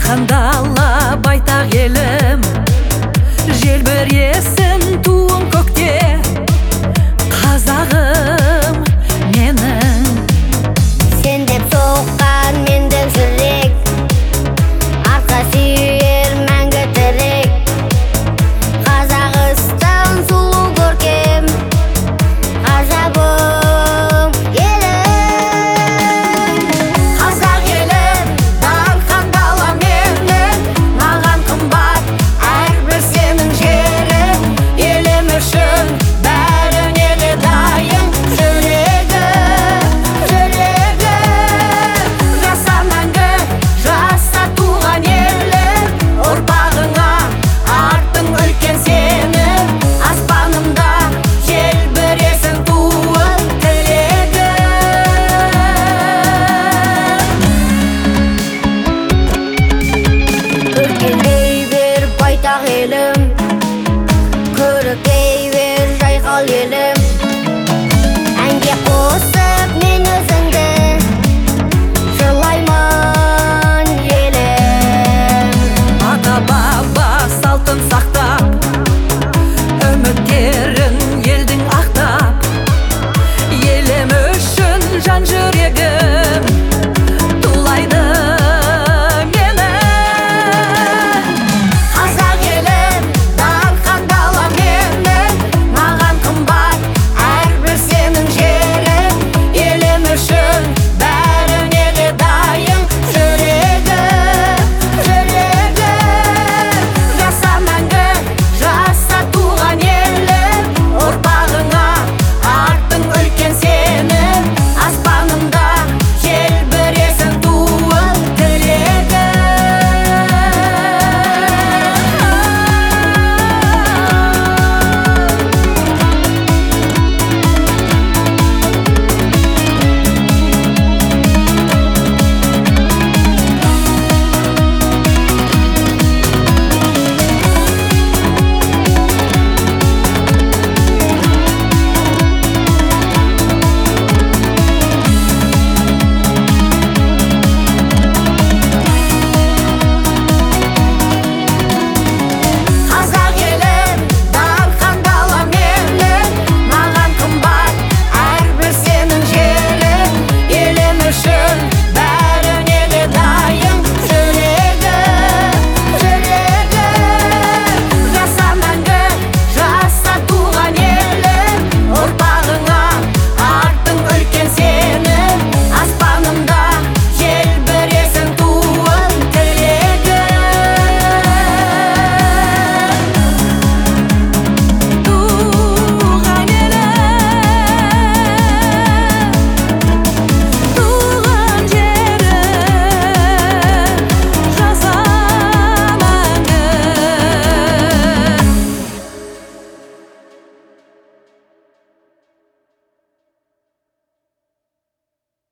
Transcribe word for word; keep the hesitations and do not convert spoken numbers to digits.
дархан дала байтақ елім, желбіресін туың көкте, қазағым менің. Сен деп соққан мен деп жүрек, арқа сүйер мәңгі тірек. Қазақстан сұлу көркем, ғажабым елім. Қазақ елім, дархан дала менің, маған қымбат әрбір сенің жерің. Елім үшін бәріне де дайын жүрегім, жүрегім. Жаса мәңгі, жаса туған елім, ұрпағыңа артың үлкен сенің. Аспанымда желбіресің туың тілегім. Өркендей бер байтақ елім, көріктей бер жайқал елім.